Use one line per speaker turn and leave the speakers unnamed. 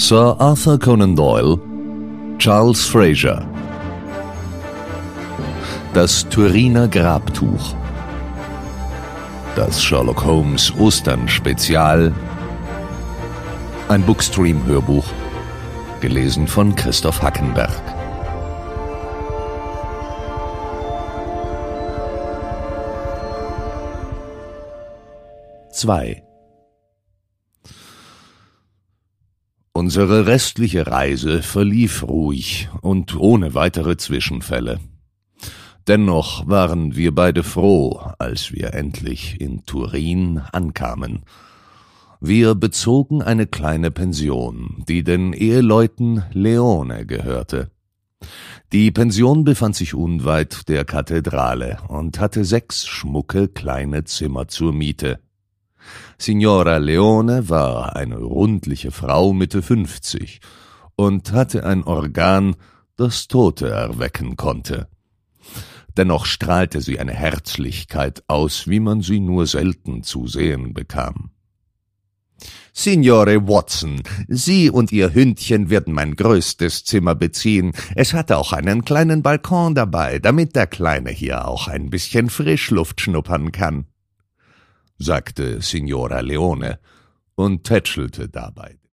Sir Arthur Conan Doyle, Charles Fraser. Das Turiner Grabtuch. Das Sherlock Holmes Ostern-Spezial. Ein Bookstream-Hörbuch, gelesen von Christoph Hackenberg. Unsere restliche Reise verlief ruhig und ohne weitere Zwischenfälle. Dennoch waren wir beide froh, als wir endlich in Turin ankamen. Wir bezogen eine kleine Pension, die den Eheleuten Leone gehörte. Die Pension befand sich unweit der Kathedrale und hatte 6 schmucke kleine Zimmer zur Miete. Signora Leone war eine rundliche Frau Mitte 50 und hatte ein Organ, das Tote erwecken konnte. Dennoch strahlte sie eine Herzlichkeit aus, wie man sie nur selten zu sehen bekam. »Signore Watson, Sie und Ihr Hündchen werden mein größtes Zimmer beziehen. Es hat auch einen kleinen Balkon dabei, damit der Kleine hier auch ein bisschen Frischluft schnuppern kann«, sagte Signora Leone und tätschelte dabei